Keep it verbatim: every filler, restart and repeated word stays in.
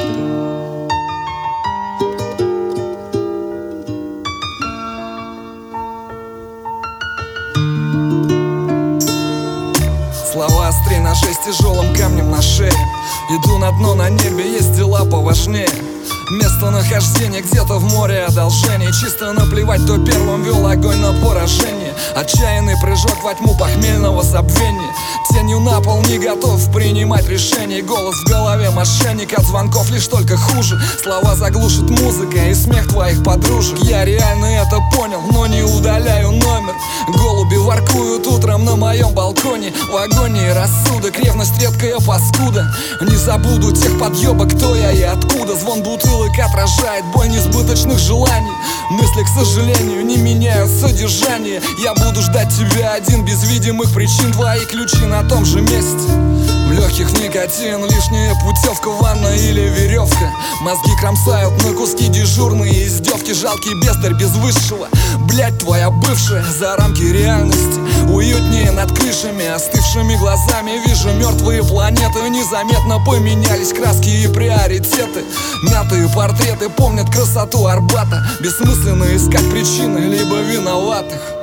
Слова острей ножей с тяжелым камнем на шее. Иду на дно, на небе есть дела поважнее. Местонахождение где-то в море одолжений. Чисто наплевать, кто первым вел огонь на поражение. Отчаянный прыжок во тьму похмельного забвения. Тенью на пол не готов принимать решений. Голос в голове мошенник, от звонков лишь только хуже. Слова заглушит музыка и смех твоих подружек. Я реально это понял, но не удаляю номер. Голуби воркуют утром на моем балконе. В агонии рассудок, ревность редкая паскуда. Не забуду тех подъебок, кто я и откуда. Звон бутылок отражает боль несбыточных желаний. Мысли, к сожалению, не меняют содержание. Я буду ждать тебя один, без видимых причин. Твои ключи на том же месте. В легких никотин, лишняя путевка, ванна или веревка. Мозги кромсают на куски дежурные издевки. Жалкий бездарь без высшего. Блять, твоя бывшая за рамки реальности. Уютнее над крышами, остывшими глазами. Вижу мертвые планеты, незаметно поменялись краски и приоритеты. Мятые портреты помнят красоту Арбата. Бессмысленно искать причины, либо виноватых.